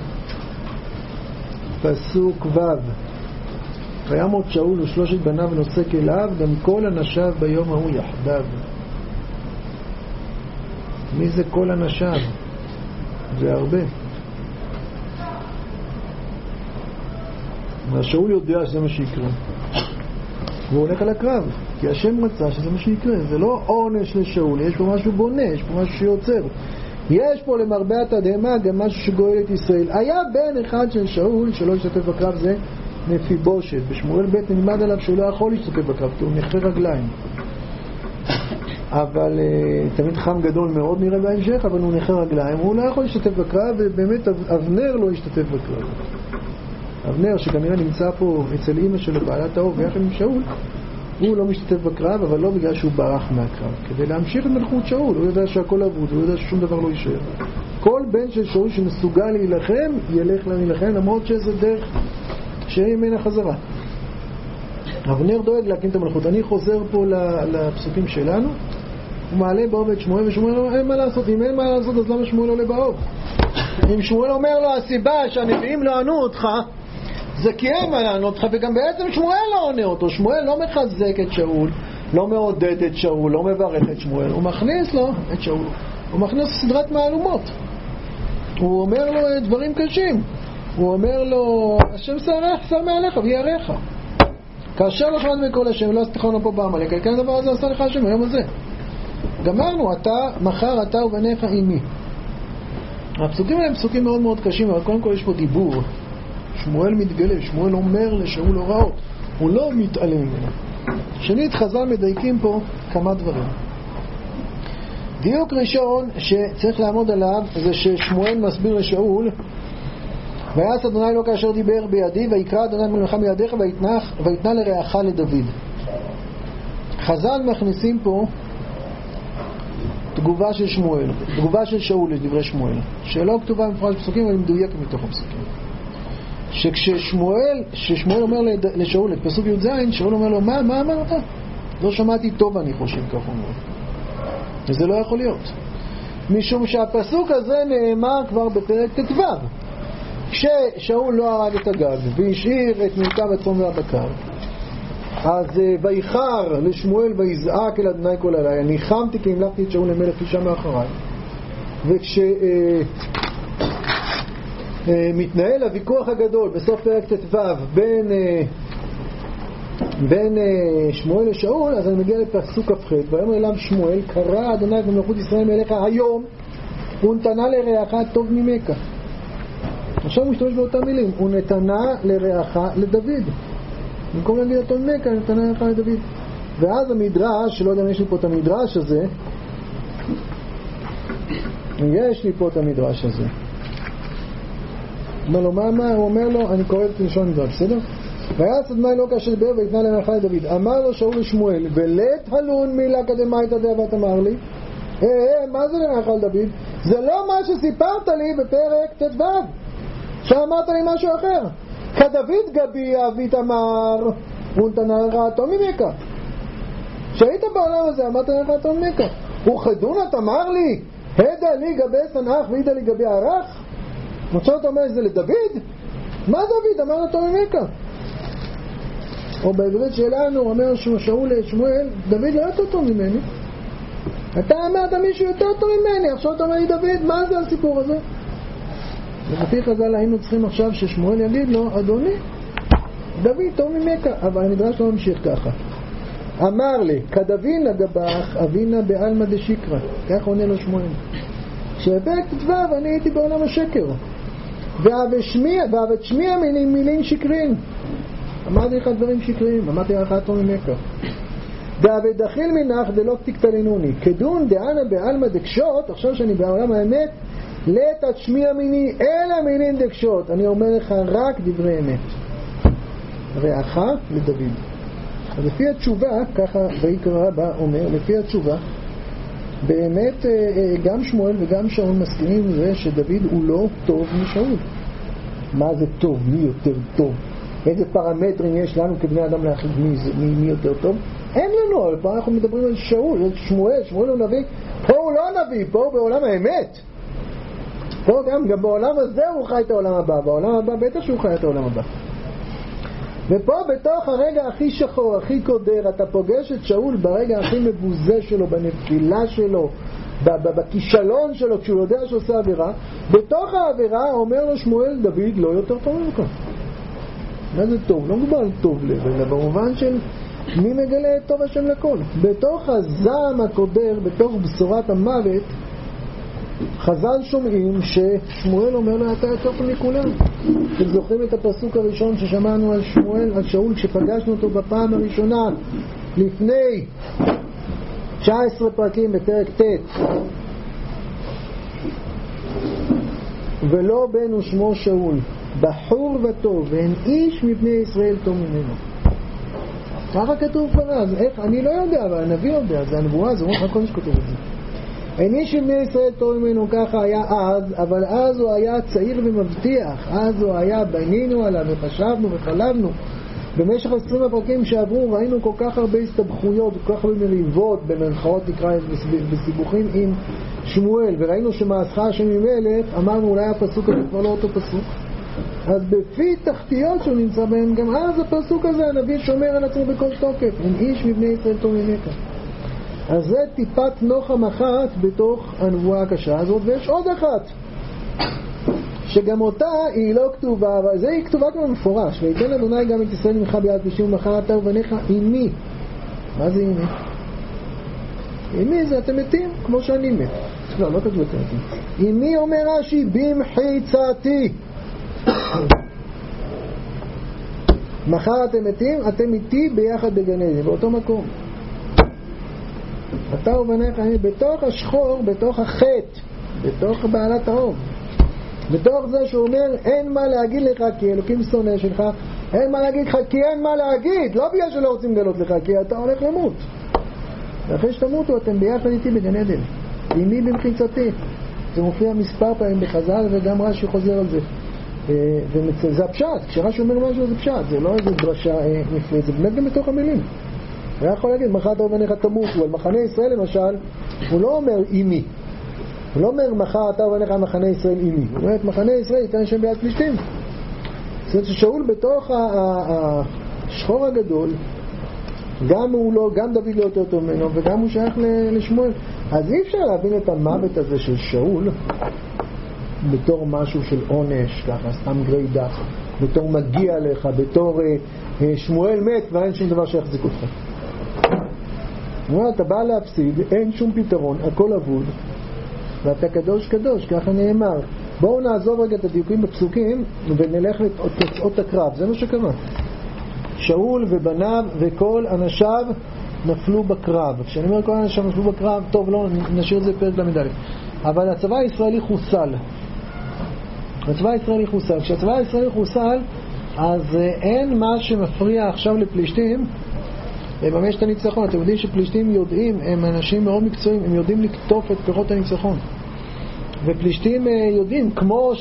פסוק ו'. וימות שאול ושלושת בניו ונוסק אליו, גם כל אנשיו ביום ההוא יחדיו. מי זה כל אנשיו? זה הרבה. שאול יודע שזה מה שיקרה, והוא הולך על הקרב כי השם רצה שזה מה שיקרה. זה לא עונש לשאול, יש פה משהו בונה, יש פה משהו שיוצר. יש פה למרבה התדהמה גם משהו שגואל את ישראל. היה בן אחד של שאול שלא השתתף בקרב, זה מפיבושת. בשמואל ב' נלמד עליו שהוא לא יכול להשתתף בקרב כי הוא נכה רגליים, אבל תמיד חם גדול מאוד נראה בהמשך, אבל הוא נכה רגליים, הוא לא יכול להשתתף בקרב. ובאמת אבנר לא השתתף בקרב. אבנר שכנראה נמצא פה אצל אמא שלו בעלת האור ויחד עם שאול, הוא לא משתתף בקרב, אבל לא בגלל שהוא ברח מהקרב, כדי להמשיך את מלכות שאול. הוא יודע שהכל אבוד, הוא יודע ששום דבר לא יישאר. כל בן של שאול שמסוגל להילחם ילך להילחם, למרות שזה דרך שאין ממנה חזרה. אבנר דואג להקים את המלכות. אני חוזר פה לפסוקים שלנו. הוא מעלה באוב את שמואל, ושמואל אומר, אין מה לעשות, אם אין מה לעשות, אז למה שמואל עולה באוב? אם שמואל אומר לו, הסיבה שהנביאים לא ענו אותך, זה כי אין מה לענות אותך, וגם בעצם שמואל לא עונה אותו. שמואל לא מחזק את שאול, לא מעודד את שאול, לא מברך את שמואל, הוא מכניס לו את שאול, הוא מכניס סדרת מהלומות, הוא אומר לו דברים קשים, הוא אומר לו, השם שר מעליך ויערך, כאשר לא שמעת מכל השם, לא עשתך לנו פה בעמלק, כן הדבר הזה עשה לך השם היום הזה. גמרנו, מחר אתה ובניך עימי. הפסוקים האלה הם פסוקים מאוד מאוד קשים, אבל קודם כל יש פה דיבור. שמואל מתגלה, שמואל אומר לשאול הוראות, הוא לא מתעלם ממנו. שנית, חז"ל מדייקים פה כמה דברים. דיוק ראשון שצריך לעמוד עליו זה ששמואל מסביר לשאול, ויעש אדוני לא כאשר דיבר בידי, ויקרא אדוני מלך בידיך, ויתנה לרעך לדוד. חז"ל מכניסים פה תגובה של שמואל, תגובה של שאול לדברי שמואל, שלא כתובה במפורש בפסוקים, אבל מדויקת מתוך הפסוקים. ששמואל אומר לשאול את פסוק י"ז, שאול אומר לו, מה אמרת? לא שמעתי טוב, אני חושב, כך אומר. וזה לא יכול להיות. משום שהפסוק הזה נאמר כבר בפרק ט"ו, כששאול לא הרג את הגג והשאיר את מלכה הצאן והבקר, אז ויחר לשמואל ויזעק אל אדוני כל הלילה, ניחמתי כי המלכתי את שאול למלך אישה מאחריי. מתנהל הוויכוח הגדול בסוף פרק ט"ו בין שמואל לשאול, אז אני מגיע לפסוק כ"ח, ויאמר אליו שמואל, קרא אדוני במלכות ישראל מאליך היום, ונתנה לרעך טוב ממך. עכשיו הוא משתמש באותם מילים, ונתנה לרעך לדוד, במקום להגיד טוב ממך, נתנה לרעך לדוד. ואז המדרש, שלא יודע אם יש לי פה את המדרש הזה, יש לי פה את המדרש הזה, אומר לו, מה? הוא אומר לו, אני קורא את לשון מדרש, בסדר? ויעש אדוני לא כאשר דיבר ויתנה לרעך לדוד. אמר לו שאול לשמואל, ולית הלון מילה קדמאית הדעת אמר לי, מה זה לרעך לדוד? זה לא מה שסיפרת לי בפרק ט"ו, שאמרת לי משהו אחר. כדוד גבי אבית אמר, ונתנה לרעתו ממך. שהיית בעולם הזה, אמרת לרעתו ממך. וכדונת אמר לי, הדה לי גבי סנח והידה לי גבי ערך. עכשיו אתה אומר שזה לדוד? מה דוד? אמר לו טוב ממך. או בעברית שלנו אומר שאול לשמואל, דוד לא יותר טוב ממני. אתה אמרת מישהו יותר טוב ממני, עכשיו אתה אומר לי דוד, מה זה הסיפור הזה? ולפי חז"ל היינו צריכים עכשיו ששמואל יגיד לו, אדוני, דוד טוב ממך, אבל המדרש לא ממשיך ככה. אמר לי, כדבינה גבך אבינה בעלמא דשיקרא, כך עונה לו שמואל. שבפרק ט"ו אני הייתי בעולם השקר, ואהבת שמיע מילים שקרין. אמרתי לך דברים שקריים, אמרתי לך טוב ממך. ואהבת דחיל מנך דלא תקטלנוני, כדון דענה בעלמא דקשות. עכשיו שאני בעולם האמת, לת תשמיע מיני אלא מילים דקשות, אני אומר לך רק דברי אמת. רעך לדוד. אז לפי התשובה, ככה ויקרא רבה אומר, לפי התשובה באמת גם שמואל וגם שאול מסכימים זה שדוד הוא לא טוב משאול. מה זה טוב? מי יותר טוב? איזה פרמטרים יש לנו כבני אדם להחליט מי יותר טוב? אין לנו, אבל פה אנחנו מדברים על שאול, על שמואל. שמואל הוא נביא, פה הוא לא נביא, פה הוא בעולם האמת. פה גם בעולם הזה הוא חי את העולם הבא, בעולם הבא בטח שהוא חי את העולם הבא. ופה בתוך הרגע הכי שחור, הכי קודר, אתה פוגש את שאול ברגע הכי מבוזה שלו, בנפילה שלו, בכישלון שלו, כשהוא יודע שעושה עבירה. בתוך העבירה אומר לו שמואל, דוד לא יותר טוב ממך. מה זה טוב? לא מדובר על טוב לב, אלא במובן של מי מגלה את טוב השם לכל. בתוך הזעם הקודר, בתוך בשורת המוות, חז"ל שומעים ששמואל אומר לו, אתה יותר טוב מכולם. אתם זוכרים את הפסוק הראשון ששמענו על שמואל, על שאול, כשפגשנו אותו בפעם הראשונה לפני 19 פרקים בפרק ט', ולא בן ושמו שאול, בחור וטוב, ואין איש מפני ישראל טוב ממנו. ככה כתוב כבר אז, איך? אני לא יודע, אבל הנביא יודע, זה הנבואה, זה רוח הקודש כותב את זה. אין איש מבני ישראל טוב ממנו, ככה היה אז, אבל אז הוא היה צעיר ומבטיח, אז הוא היה בנינו עליו וחשבנו וחלבנו, במשך 20 הפרקים שעברו ראינו כל כך הרבה הסתבכויות וכל כך הרבה מריבות במרכאות נקרא בסיבוכים עם שמואל, וראינו שמעשך השם ממלך, אמרנו אולי הפסוק הזה כבר לא אותו פסוק, אז בפי תחתיות שהוא נמצא בהם גם אז הפסוק הזה הנביא שומר על עצמו בכל תוקף, אם איש מבני ישראל טוב ממך. אז זה טיפת נוחם אחת בתוך הנבואה הקשה הזאת, ויש עוד אחת שגם אותה היא לא כתובה, אבל זה היא כתובה כמו מפורש, ויתן אדוני גם את ישראל ממך ביד פלישתים ומחר אתה ובניך עמי. מה זה עמי? עמי זה אתם מתים כמו שאני מת. לא כתבו אתם מתים. עמי אומר רש"י במחיצתי. מחר אתם מתים, אתם איתי ביחד בגן עדן, באותו מקום. אתה ובניך עמי, בתוך השחור, בתוך החטא, בתוך בעלת האוב, בתוך זה שהוא אומר אין מה להגיד לך כי אלוקים שונא שלך, אין מה להגיד לך כי אין מה להגיד, לא בגלל שלא רוצים לגלות לך, כי אתה הולך למות, ואחרי שתמותו אתם ביחד איתי בגן עדן, עמי במחיצתי. זה מופיע מספר פעמים בחז"ל, וגם רש"י חוזר על זה, וזה הפשט. כשרש"י אומר משהו זה פשט, זה לא איזה דרשה נפלאת, זה באמת גם בתוך המילים. הוא יכול להגיד מחר אתה ובניך תמותו. על מחנה ישראל למשל הוא לא אומר עמי, הוא לא אומר מחר אתה ובניך מחנה ישראל עמי, הוא אומר את מחנה ישראל ייתן שם ביד פלישתים. זאת אומרת ששאול בתוך השחור הגדול, גם הוא לא, גם דוד לא יותר טוב ממנו, וגם הוא שייך לשמואל. אז אי אפשר להבין את המוות הזה של שאול בתור משהו של עונש, ככה סתם גרידה, בתור מגיע לך, בתור שמואל מת ואין שום דבר שיחזיק אותך. אתה בא להפסיד, אין שום פתרון, הכל אבוד, ואתה קדוש קדוש, ככה נאמר. בואו נעזוב רגע את הדיוקים בפסוקים ונלך לתוצאות הקרב. זה מה שקרה. שאול ובניו וכל אנשיו נפלו בקרב. כשאני אומר כל אנשיו נפלו בקרב, טוב, לא, נשאיר את זה פרק למדלת. אבל הצבא הישראלי חוסל. הצבא הישראלי חוסל. כשהצבא הישראלי חוסל, אז אין מה שמפריע עכשיו לפלישתים לממש את הניצחון. אתם יודעים שפלישתים יודעים, הם אנשים מאוד מקצועיים, הם יודעים לקטוף את פירות הניצחון. ופלישתים יודעים, כמו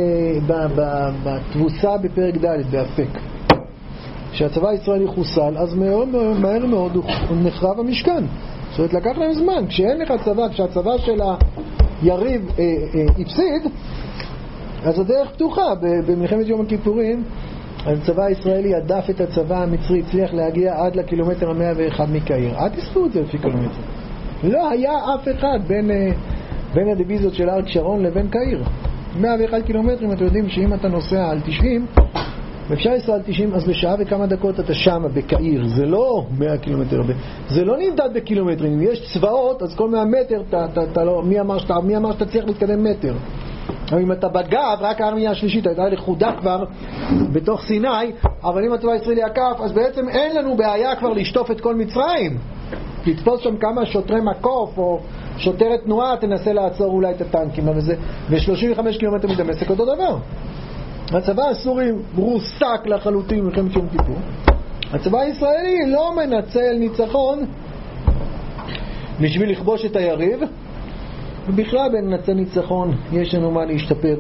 שבתבוסה בפרק ד' באפק, כשהצבא הישראלי חוסל, אז מהר מאוד הוא נחרב המשכן. זאת אומרת, לקח להם זמן. כשאין לך צבא, כשהצבא של היריב הפסיד, אז הדרך פתוחה. במלחמת יום הכיפורים, הצבא הישראלי עדף את הצבא המצרי, הצליח להגיע עד לקילומטר 101 מקהיר. אל תספרו את זה לפי קילומטר. לא היה אף אחד בין הדיביזיות של אריק שרון לבין קהיר. 101 קילומטרים, אתם יודעים שאם אתה נוסע על 90, ואפשר לנסוע על 90, אז בשעה וכמה דקות אתה שם בקהיר. זה לא 100 קילומטר, זה לא נמדד בקילומטרים. אם יש צבאות, אז כל 100 מטר אתה לא, מי אמר שאתה צריך להתקדם מטר? אבל אם אתה בגב, רק הארמיה השלישית הייתה לכודה כבר בתוך סיני, אבל אם הצבא הישראלי עקף, אז בעצם אין לנו בעיה כבר לשטוף את כל מצרים. תתפוס שם כמה שוטרי מקוף או שוטרת תנועה, תנסה לעצור אולי את הטנקים, ו-35 קילומטר מדמשק אותו דבר. הצבא הסורי רוסק לחלוטין מלחמת יום כיפור. הצבא הישראלי לא מנצל ניצחון בשביל לכבוש את היריב, ובכלל בנצל ניצחון יש לנו מה להשתפר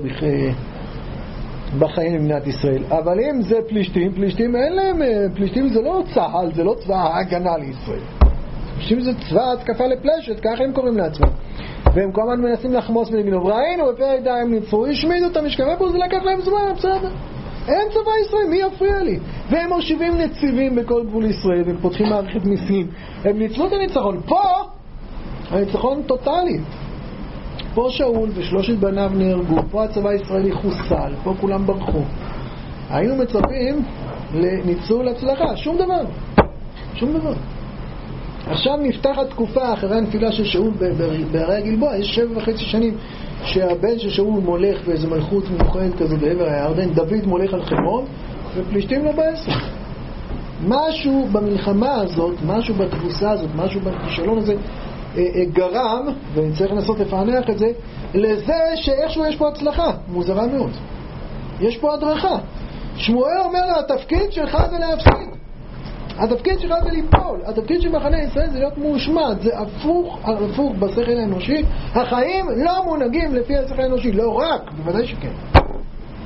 בחיים במדינת ישראל. אבל אם זה פלישתים אין להם, פלישתים זה לא צהל, זה לא צבא ההגנה לישראל. פלישתים זה צבא התקפה לפלשת, ככה הם קוראים לעצמם. והם כל הזמן מנסים לחמוס ולגנוב. ראינו בפרק ד' הם ניצחו, השמידו את המשכן, וזה לקח להם זמן, בסדר. אין צבא ישראל, מי יפריע לי? והם מושיבים נציבים בכל גבול ישראל, והם פותחים מערכת מיסים. הם ניצלו את הניצחון. פה, הניצחון טוטלי. פה שאול ושלושת בניו נהרגו, פה הצבא הישראלי חוסל, פה כולם ברחו. היינו מצפים לניצול הצלחה, שום דבר. שום דבר. עכשיו נפתחת תקופה אחרי הנפילה של שאול בערי הגלבוע. יש 7.5 שנים שהבן של שאול מולך באיזו מלכות מיוחדת כזו בעבר הירדן, דוד מולך על חברון ופלישתים לא בעשר. משהו במלחמה הזאת, משהו בתבוסה הזאת, משהו בכישלון הזה גרם, ואני צריך לנסות לפענח את זה, לזה שאיכשהו יש פה הצלחה מוזרה מאוד. יש פה הדרכה. שמואל אומר לו, התפקיד שלך זה להפסיד, התפקיד שלך זה ליפול, התפקיד של מחנה ישראל זה להיות מושמד. זה הפוך בשכל האנושי. החיים לא מונהגים לפי השכל האנושי, לא רק, בוודאי שכן.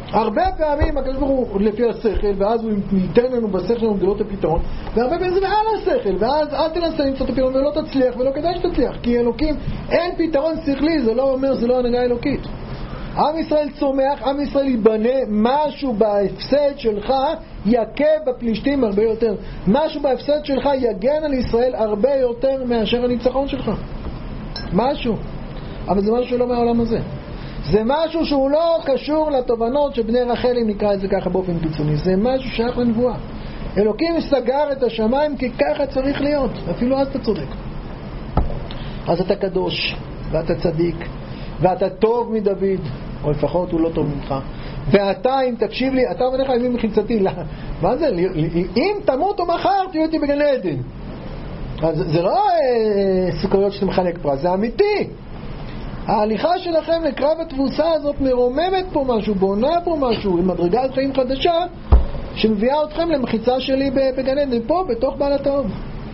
הרבה פעמים הקדוש ברוך הוא לפי השכל, ואז הוא ייתן לנו בשכל שלנו גדולות הפתרון, והרבה פעמים זה מעל השכל, ואז אל תנסה למצוא את הפתרון ולא תצליח, ולא כדאי שתצליח, כי אלוקים, אין פתרון שכלי, זה לא אומר, זה לא הנהגה אלוקית. עם ישראל צומח, עם ישראל ייבנה, משהו בהפסד שלך יקה בפלישתים הרבה יותר, משהו בהפסד שלך יגן על ישראל הרבה יותר מאשר הניצחון שלך, משהו, אבל זה משהו שלא מהעולם הזה, זה משהו שהוא לא קשור לתובנות שבני רחל, אם נקרא את זה ככה באופן קיצוני, זה משהו שייך לנבואה. אלוקים סגר את השמיים כי ככה צריך להיות, אפילו אז אתה צודק, אז אתה קדוש ואתה צדיק ואתה טוב מדוד, או לפחות הוא לא טוב ממך, ואתה, אם תקשיב לי, אתה אומר לך ימים מחיצתי, מה זה? אם תמות או מחר תהיו איתי בגן עדן. אז זה לא סוכריות שאתה מחלק פרס, זה אמיתי. ההליכה שלכם לקרב התבוסה הזאת מרוממת פה משהו, בונה פה משהו, עם מדרגת חיים חדשה שמביאה אתכם למחיצה שלי בגן עדן, פה בתוך בעל התאום.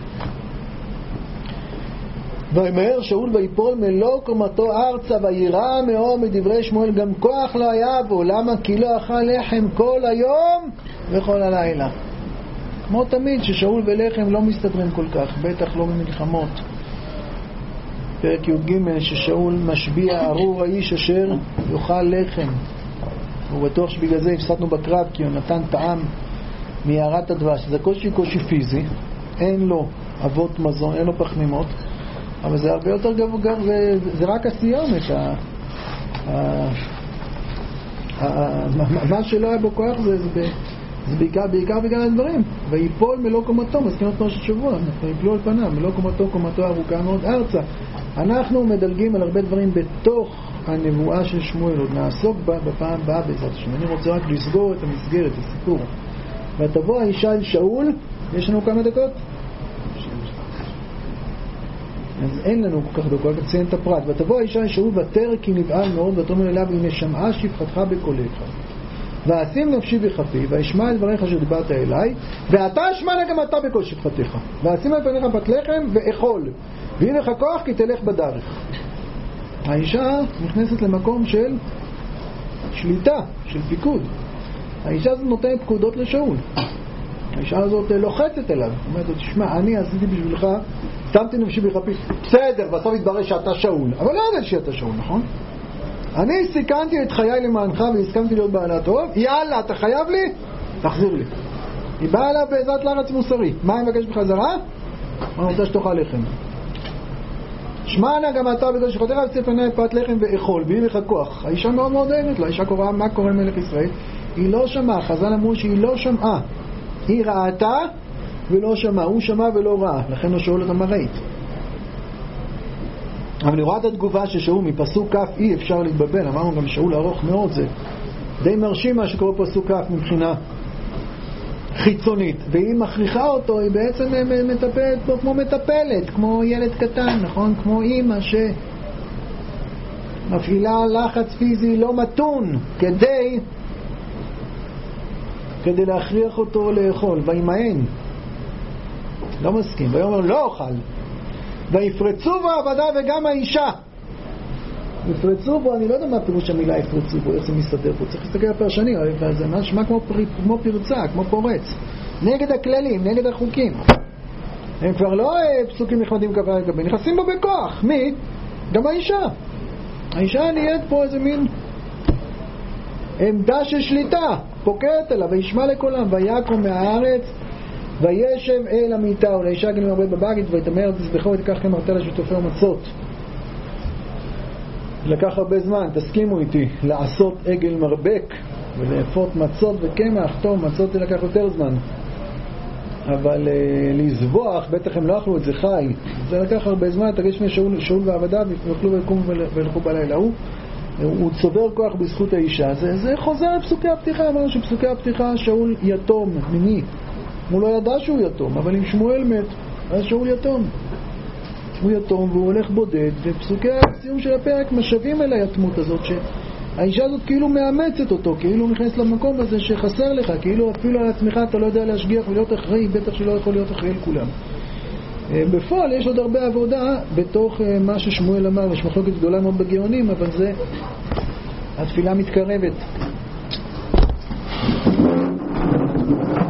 וימהר שאול ויפול מלוא קומתו ארצה, וירא מאוד מדברי שמואל, גם כוח לא היה בו, למה? כי לא אכל לחם כל היום וכל הלילה. כמו תמיד ששאול ולחם לא מסתדרים כל כך, בטח לא במלחמות. פרק י"ג ששאול משביע ארור האיש אשר יאכל לחם, הוא בטוח שבגלל זה הפסדנו בקרב, כי הוא נתן טעם מיערת הדבש. זה קושי פיזי, אין לו אבות מזון, אין לו פחמימות, אבל זה הרבה יותר גבוה, זה רק הסיומת, מה שלא היה בו כוח זה בעיקר בגלל הדברים. ויפול מלוא קומתו, מסכינות כמו של שבוע, אנחנו יפלו על פניו, מלוא קומתו ארוכה מאוד ארצה. אנחנו מדלגים על הרבה דברים בתוך הנבואה של שמואל, עוד נעסוק בה בפעם הבאה בעזרת השם. אני רוצה רק לסגור את המסגרת, הסיפור. ותבוא האישה אל שאול, יש לנו כמה דקות? אז אין לנו כל כך דקות, רק ציין את הפרט. ותבוא האישה אל שאול ותרא כי נבהל מאוד, ותאמר אליו הנה שמעה שפחתך בקולך, ואשים נפשי בכפי, וישמע את דבריך שדיברת אליי, ואתה אשמע גם אתה בקול שפחתך, ואשים על פניך פת לחם ואכול, ויהיה לך כוח כי תלך בדרך. האישה נכנסת למקום של שליטה, של פיקוד. האישה הזאת נותנת פקודות לשאול. האישה הזאת לוחצת אליו, אומרת לו, תשמע, אני עשיתי בשבילך, שמתי נפשי בכפי, בסדר, בסוף יתברר שאתה שאול, אבל לא יודע שאתה שאול, נכון? אני סיכנתי את חיי למענך והסכמתי להיות בעלה טוב, יאללה, אתה חייב לי? תחזיר לי. היא באה אליו בעזרת לחץ מוסרי. מה היא מבקשת בחזרה? אני רוצה שתאכל לחם. שמענה גם אתה בגלל שחותך וצא פני פת לחם ואכול, והיא לך כוח. האישה מאוד מאוד אוהבת לו. האישה קוראה, מה קורה מלך ישראל? היא לא שמעה. חז"ל אמרו שהיא לא שמעה. היא ראתה ולא שמעה. הוא שמע ולא ראה. לכן לא שאול אותה מה ראית. אבל אני רואה את התגובה ששאול מפסוק כף אי אפשר להתבבל. אמרנו גם שאול ארוך מאוד, זה די מרשים מה שקורה פסוק כף מבחינה חיצונית, והיא מכריחה אותו, היא בעצם מטפלת פה כמו מטפלת, כמו ילד קטן, נכון? כמו אמא שמפעילה לחץ פיזי לא מתון כדי להכריח אותו לאכול. וימאן, לא מסכים, ויאמר לא אוכל, ויפרצו בו העבדה וגם האישה. יפרצו בו, אני לא יודע מה פירוש המילה יפרצו בו, איך זה מסתדר פה, צריך להסתכל על פרשנים, זה נשמע כמו פרצה, כמו פורץ, נגד הכללים, נגד החוקים. הם כבר לא פסוקים נחמדים ככה, נכנסים בו בכוח. מי? גם האישה. האישה נהיית פה איזה מין עמדה של שליטה, פוקדת עליו, וישמע לקולם, ויקום מהארץ, וישב אל המיטה, ולאישה גנים הרבה בבית, ויתאמר תזבחו ותיקח כמרתלה שתופר מצות. לקח הרבה זמן, תסכימו איתי, לעשות עגל מרבק ולאפות מצות וקמח, טוב, מצות זה לקח יותר זמן, אבל לזבוח, בטח הם לא אכלו את זה חי, זה לקח הרבה זמן. תגיד שמי שאול ועבדיו יאכלו ויקומו ולכו בלילה. הוא צובר כוח בזכות האישה. זה חוזר לפסוקי הפתיחה. אמרנו שפסוקי הפתיחה שאול יתום מיני, הוא לא ידע שהוא יתום, אבל אם שמואל מת אז שאול יתום, הוא יתום והוא הולך בודד, ופסוקי הסיום של הפרק משווים אל היתמות הזאת, שהאישה הזאת כאילו מאמצת אותו, כאילו נכנס למקום הזה שחסר לך, כאילו אפילו על עצמך אתה לא יודע להשגיח ולהיות אחראי, בטח שלא יכול להיות אחראי לכולם. בפועל יש עוד הרבה עבודה בתוך מה ששמואל אמר. יש מחלוקת גדולה מאוד בגאונים, אבל זה התפילה מתקרבת. בזה.